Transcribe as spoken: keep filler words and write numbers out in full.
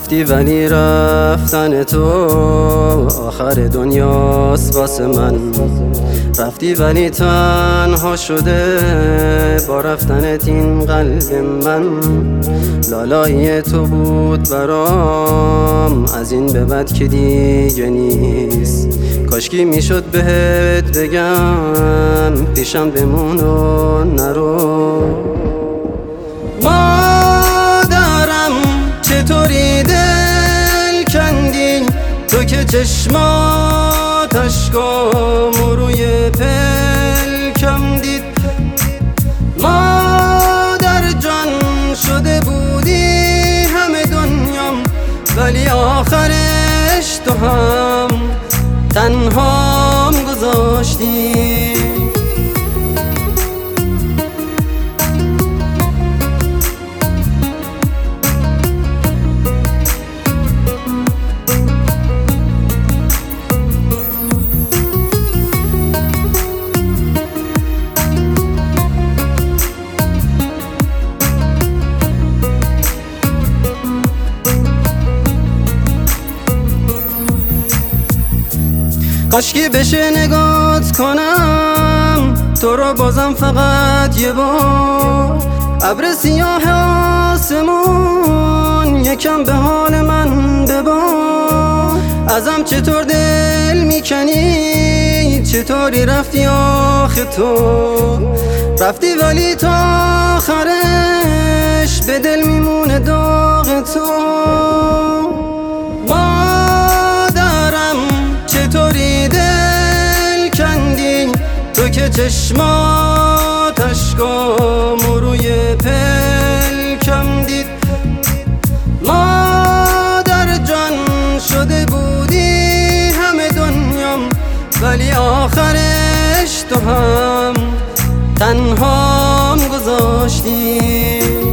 رفتی ولی رفتن تو آخر دنیاست واسه من. رفتی ولی تنها شده با رفتنت این قلب من. لالایی تو بود برام از این به بعد که دیگه نیست. کاشکی میشد بهت بگم پیشم بمون و نرو. مادرم چطوری دل کندی تو که چشمات اشکامو روی پلکم دید. مادر جان شده بودی همه دنیام ولی آخرش تو هم تنهام گذاشتی. کاشکی بشه نگات کنم تو رو بازم فقط یه بار. ابر سیاه آسمون یکم به حال من ببار. ازم چطور دل میکنی چطوری رفتی آخه تو. رفتی ولی تا آخرش به دل میمونه داغ تو. چطوری دل کندی تو که چشمات اشکامو روی پلکم دید. مادر جان شده بودی همه دنیام ولی آخرش تو هم تنهام گذاشتی.